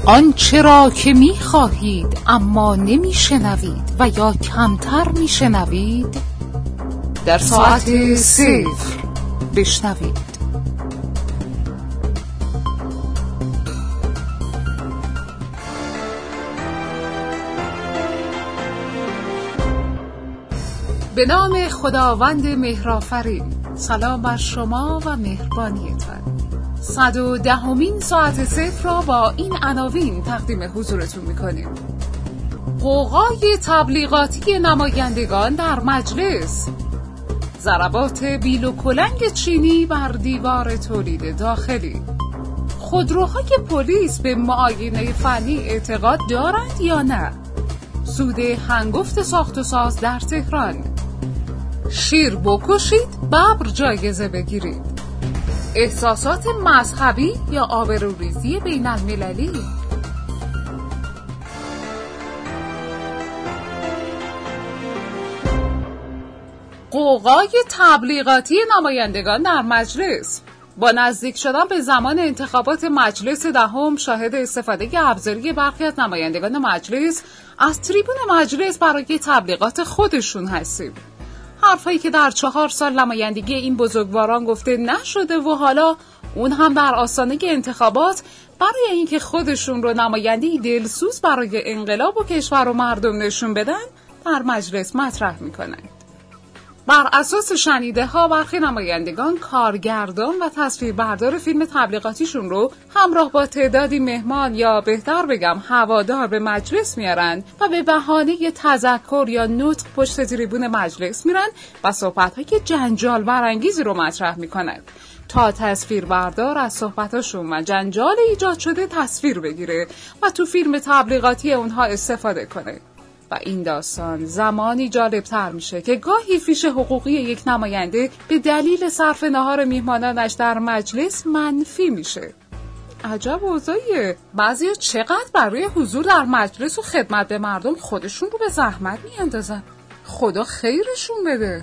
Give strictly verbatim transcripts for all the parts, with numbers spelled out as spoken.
آنچه را که می خواهید اما نمی شنوید و یا کمتر می شنوید در ساعت صفر بشنوید. به نام خداوند مهرآفرین. سلام بر شما و مهربانیتان. صد و دهمین ساعت صفر را با این عناوین تقدیم حضورتون میکنیم. غوغای تبلیغاتی نمایندگان در مجلس، ضربات بیل و کلنگ چینی بر دیوار تولید داخلی، خودروهای پلیس به معاینه فنی اعتقاد دارند یا نه، سود هنگفت ساخت و ساز در تهران، شیر بکشید ببر جایزه بگیرید، احساسات مذهبی یا آبروریزی بین المللی. غوغای تبلیغاتی نمایندگان در مجلس. با نزدیک شدن به زمان انتخابات مجلس دهم شاهد استفاده ابزاری برخی از نمایندگان مجلس از تریبون مجلس برای تبلیغات خودشون هستیم. حرفایی که در چهار سال نمایندگی این بزرگواران گفته نشده و حالا اون هم در آستانه انتخابات برای اینکه خودشون رو نماینده‌ای دلسوز برای انقلاب و کشور و مردم نشون بدن در مجلس مطرح میکنن. بر اساس شنیده ها برخی نمایندگان کارگردان و تصویربردار فیلم تبلیغاتیشون رو همراه با تعدادی مهمان یا بهتر بگم هوادار به مجلس میارن و به بهانه تذکر یا نطق پشت تریبون مجلس میرن و صحبت‌های جنجال برانگیزی رو مطرح میکنن تا تصویربردار از صحبتاشون و جنجال ایجاد شده تصویر بگیره و تو فیلم تبلیغاتی اونها استفاده کنه. و این داستان زمانی جالبتر میشه که گاهی فیش حقوقی یک نماینده به دلیل صرف نهار میهمانانش در مجلس منفی میشه. عجب اوضاعیه. بعضیا چقدر برای حضور در مجلس و خدمت به مردم خودشون رو به زحمت میاندازن. خدا خیرشون بده.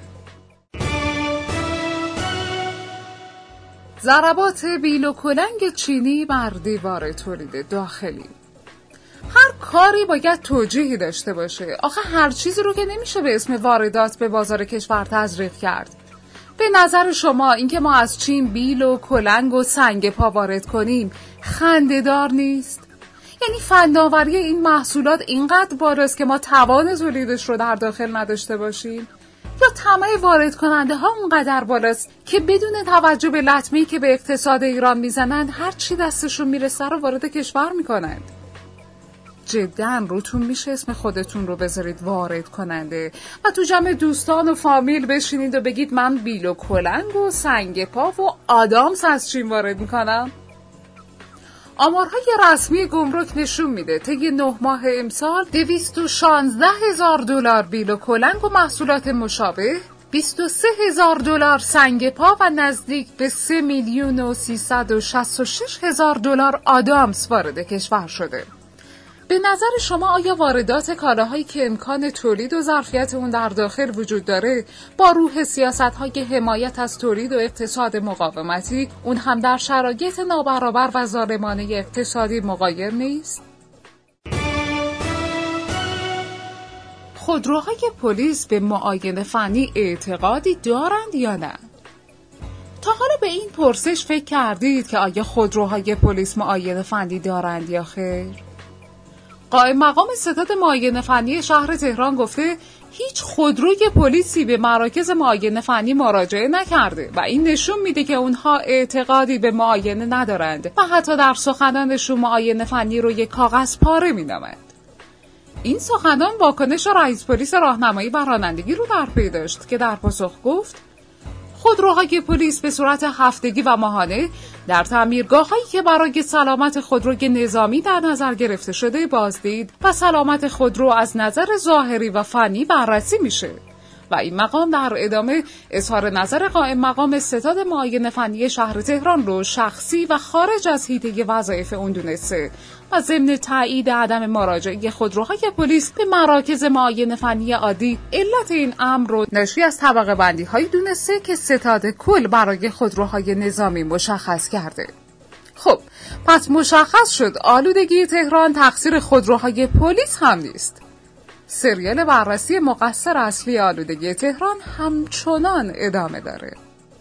ضربات بیل و کلنگ چینی بر دیوار تولید داخلی. هر کاری باید توجیهی داشته باشه. آخه هر چیزی رو که نمیشه به اسم واردات به بازار کشور تزریق کرد. به نظر شما اینکه ما از چین بیل و کلنگ و سنگ پا وارد کنیم خنده‌دار نیست؟ یعنی فناوری این محصولات اینقدر بالاست که ما توان تولیدش رو در داخل نداشته باشیم؟ یا طمع وارد کننده ها اونقدر بالاست که بدون توجه به لطمه‌ای که به اقتصاد ایران میزنند هر چی دستشون میرسه رو وارد کشور میکنند؟ جداً روتون میشه اسم خودتون رو بذارید وارد کننده و تو جمع دوستان و فامیل بشینید و بگید من بیل و کلنگ و سنگ پا و آدامس از چین وارد میکنم؟ آمارهای رسمی گمرک نشون میده طی نه ماه امسال دویست و شانزده هزار دلار بیل و کلنگ و محصولات مشابه، بیست و سه هزار دلار سنگ پا و نزدیک به سه میلیون و سیصد و شصت و شش هزار دلار آدامس وارد کشور شده. به نظر شما آیا واردات کالاهایی که امکان تولید و ظرفیت اون در داخل وجود داره با روح سیاست‌های حمایت از تولید و اقتصاد مقاومتی اون هم در شرایط نابرابر و ظالمانه اقتصادی مغایر نیست؟ خودروهای پلیس به معاینه فنی اعتقادی دارند یا نه؟ تا حالا به این پرسش فکر کردید که آیا خودروهای پلیس معاینه فنی دارند یا خیر؟ قائم مقام ستاد معاینه فنی شهر تهران گفته هیچ خودروی پلیسی به مراکز معاینه فنی مراجعه نکرده و این نشون میده که اونها اعتقادی به معاینه ندارند و حتی در سخنانشون معاینه فنی رو یک کاغذ پاره مینامند. این سخنان واکنش رئیس پلیس راهنمایی و رانندگی رو در پی داشت که در پاسخ گفت خودروهای پلیس به صورت هفتگی و ماهانه در تعمیرگاه‌هایی که برای سلامت خودروی نظامی در نظر گرفته شده بازدید و سلامت خودرو از نظر ظاهری و فنی بررسی میشه. و این مقام در ادامه اظهار نظر قائم مقام ستاد معاینه فنی شهر تهران رو شخصی و خارج از حیطه وظایف اون دونسته و ضمن تایید عدم مراجعه خودروهای پلیس به مراکز معاینه فنی عادی علت این امر رو ناشی از طبقه بندی هایی دونسته که ستاد کل برای خودروهای نظامی مشخص کرده. خب پس مشخص شد آلودگی تهران تقصیر خودروهای پلیس هم نیست. سریال بررسی مقصر اصلی آلودگی تهران همچنان ادامه داره.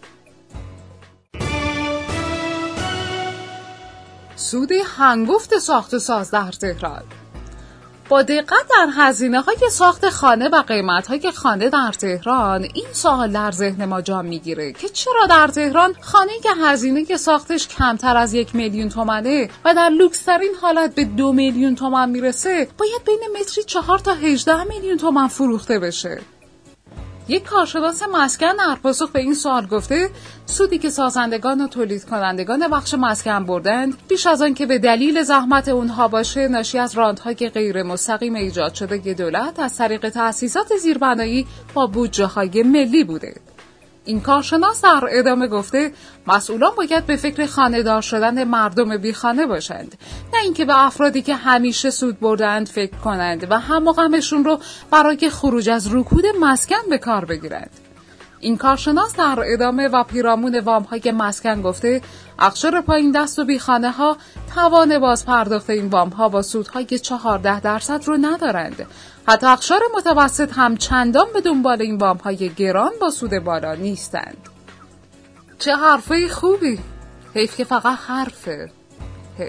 سود هنگفت ساخت و ساز در تهران. با دقت در هزینه‌های ساخت خانه و قیمت‌های خانه در تهران این سوال در ذهن ما جا میگیره که چرا در تهران خانه‌ای که هزینه ساختش کمتر از یک میلیون تومنه و در لوکس‌ترین حالت به دو میلیون تومن میرسه باید بین متری چهار تا هجده میلیون تومن فروخته بشه؟ یک کارشناس مسکن در پاسخ به این سوال گفته سودی که سازندگان و تولید کنندگان بخش مسکن بردند بیش از آن که به دلیل زحمت اونها باشه ناشی از راندهای غیر مستقیم ایجاد شده که دولت از طریق تأسیسات زیربنایی با بودجه‌های ملی بوده. این کارشناس در ادامه گفته مسئولان باید به فکر خانه‌دار شدن مردم بیخانه باشند، نه اینکه به افرادی که همیشه سود بردند فکر کنند و هم و غمشون رو برای خروج از رکود مسکن به کار بگیرند. این کارشناس در ادامه و پیرامون وام‌های مسکن گفته اقشار پایین دست و بیخانه ها توان باز پرداخت این وام‌ها با سودهای چهارده درصد رو ندارند. حتی اقشار متوسط هم چندان به دنبال این وام‌های گران با سود بالا نیستند. چه حرفای خوبی. حیف که فقط حرفه. حیف.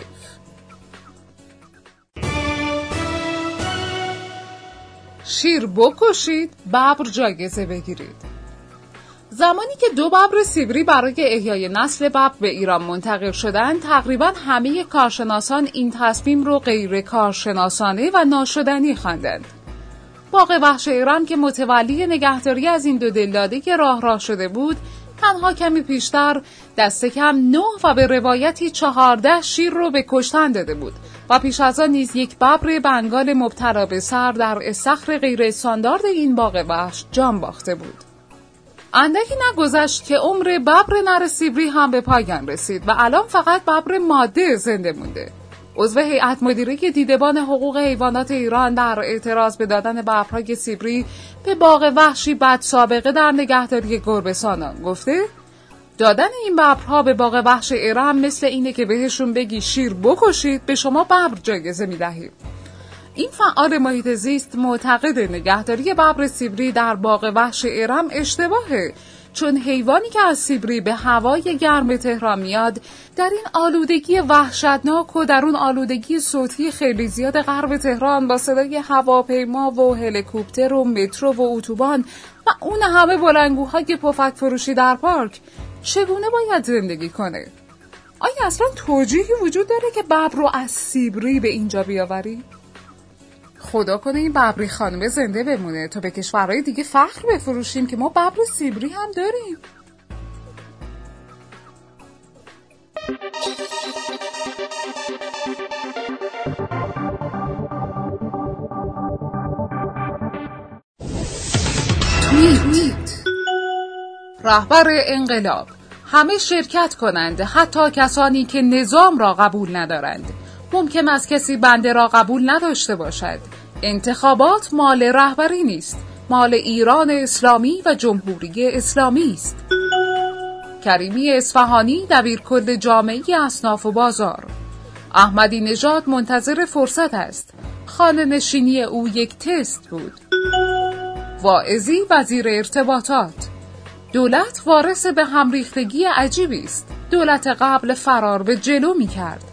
شیر بکشید، ببر جایزه بگیرید. زمانی که دو ببر سیبری برای احیای نسل ببر به ایران منتقل شدند، تقریباً همه کارشناسان این تصمیم رو غیر کارشناسانه و ناشدنی خواندند. باغ وحش ایران که متولی نگهداری از این دو دلداده که راه راه شده بود، تنها کمی پیشتر دست کم نه و به روایتی چهارده شیر رو به کشتن داده بود و پیش از آن نیز یک ببر بنگال مبتلا به سر در استخر غیر استاندارد این باغ وحش جان باخته بود. اندکی نگذشت که عمر ببر نر سیبری هم به پایان رسید و الان فقط ببر ماده زنده مونده. عضو هیئت مدیره دیدبان حقوق حیوانات ایران در اعتراض به دادن ببرهای سیبری به باغ وحشی بد سابقه در نگهداری گربه‌سانان گفته دادن این ببرها به باغ وحش ایران مثل اینه که بهشون بگی شیر بکشید، به شما ببر جایزه میدهیم. این فعال محیط زیست معتقد نگهداری ببر سیبری در باغ وحش ارم اشتباهه، چون حیوانی که از سیبری به هوای گرم تهران میاد در این آلودگی وحشتناک و در اون آلودگی صوتی خیلی زیاد غرب تهران با صدای هواپیما و هلیکوپتر و مترو و اتوبان و اون همه بلندگوهای پفک فروشی در پارک چگونه باید زندگی کنه؟ آیا اصلا توجیهی وجود داره که ببر رو از سیبری به اینجا بیاوری؟ خدا کنه این ببری خانم زنده بمونه تا به کشورهای دیگه فخر بفروشیم که ما ببر سیبری هم داریم. توییت. رهبر انقلاب: همه شرکت کنند، حتی کسانی که نظام را قبول ندارند. ممکن است کسی بنده را قبول نداشته باشد. انتخابات مال رهبری نیست، مال ایران اسلامی و جمهوری اسلامی است. کریمی اصفهانی، دبیرکل جامعه اصناف و بازار: احمدی نژاد منتظر فرصت است. خانه نشینی او یک تست بود. واعظی، وزیر ارتباطات: دولت وارث به هم ریختگی عجیبی است. دولت قبل فرار به جلو می کرد.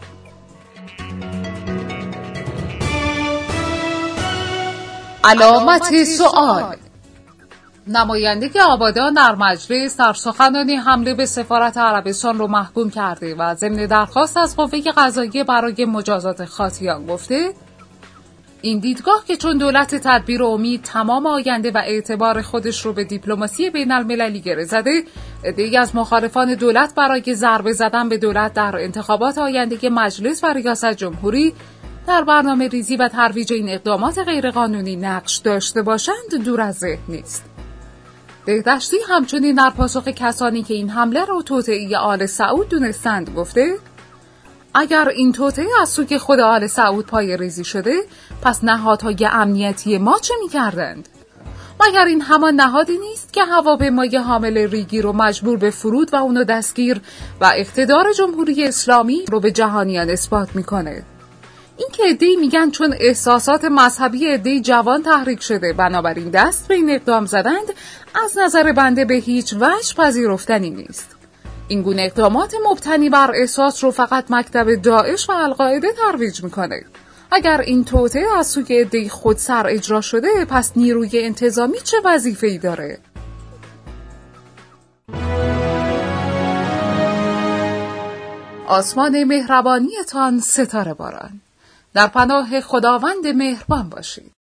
علامت سوال: نماینده آبادان در مجلس در سخنرانی حمله به سفارت عربستان رو محکوم کرده و ضمن درخواست از قوه قضاییه برای مجازات خاطیان گفته این دیدگاه که چون دولت تدبیر و امید تمام آینده و اعتبار خودش رو به دیپلماسی بین المللی گره زده، عده‌ای از مخالفان دولت برای ضربه زدن به دولت در انتخابات آینده مجلس و ریاست جمهوری در برنامه ریزی و ترویج این اقدامات غیرقانونی نقش داشته باشند دور از ذهن نیست. بهداشتی همچنین در پاسخ کسانی که این حمله را توطئه آل سعود دونستند گفته اگر این توطئه از سوی خود آل سعود پای ریزی شده، پس نهادهای امنیتی ما چه می کردند؟ مگر این همان نهادی نیست که هواپیمای حامل ریگی رو مجبور به فرود و اونو دستگیر و اقتدار جمهوری اسلامی رو به جهانیان اثبات میکنه؟ این که عده‌ای میگن چون احساسات مذهبی عده‌ای جوان تحریک شده بنابراین دست به این اقدام زدند، از نظر بنده به هیچ وجه پذیرفتنی نیست. این گونه اقدامات مبتنی بر احساس رو فقط مکتب داعش و القاعده ترویج میکنه. اگر این توطئه از سوی عده‌ای خودسر اجرا شده، پس نیروی انتظامی چه وظیفه‌ای داره؟ آسمان مهربانیتان ستاره باران. در پناه خداوند مهربان باشید.